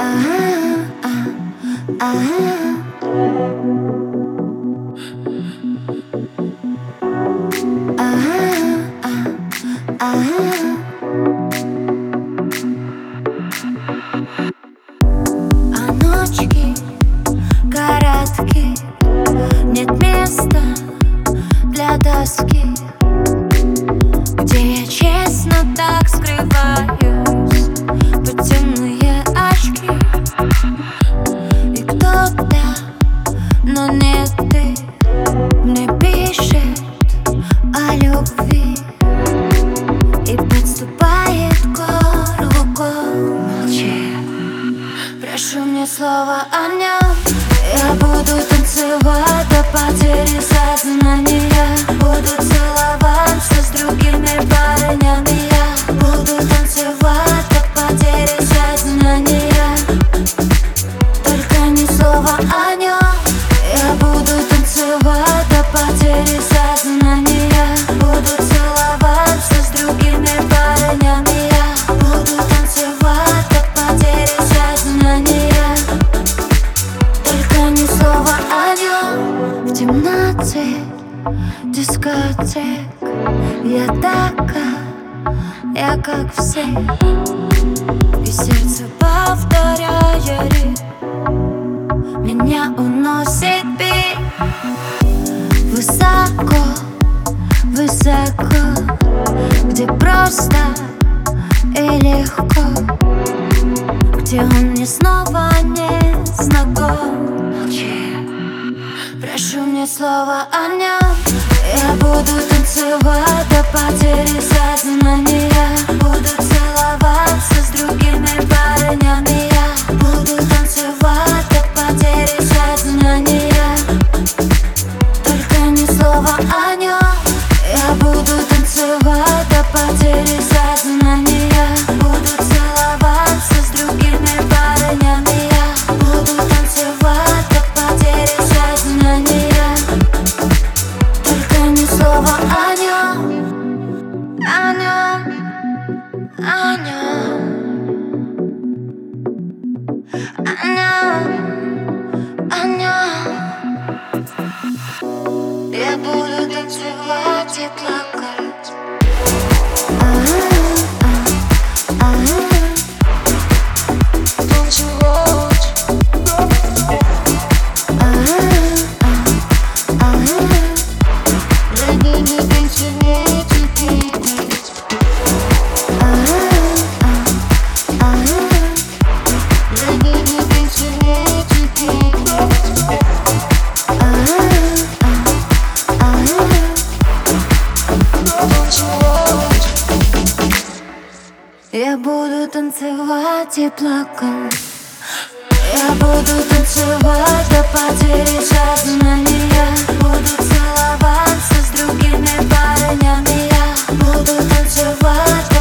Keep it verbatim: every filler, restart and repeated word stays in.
А ночки короткие, нет места для тоски, где я честно так скрываюсь под темные очки. И кто-то, но не ты, мне пишет о любви и подступает к горлу. Молчи, прошу мне слова о нем. Я буду танцевать до потери сознания, буду целоваться с другими парнями. Я буду танцевать до потери сознания, только ни слова о нем. Я буду танцевать до потери сознания, буду целоваться с другими парнями. Я буду танцевать до потери сознания, только ни слова о нем. В темноте дискотек я такая, я как все, и сердце повторяет ритм, меня уносит бит. Высоко, высоко, где просто и легко, где он мне снова не знаком. Молчи, прошу мне слова о нем. Я буду танцевать до потери сознания, буду целоваться с другими парнями. Я буду танцевать до потери сознания, только ни слова о нем. Я буду танцевать до потери сознания, буду целоваться с другими парнями. Я буду танцевать до потери сознания, только ни слова о нем, о нем, о нем, о нем, о нем. Я буду танцевать и плакать. Я буду танцевать и плакать. Я буду танцевать до потери сознания, буду целоваться с другими парнями. Я буду танцевать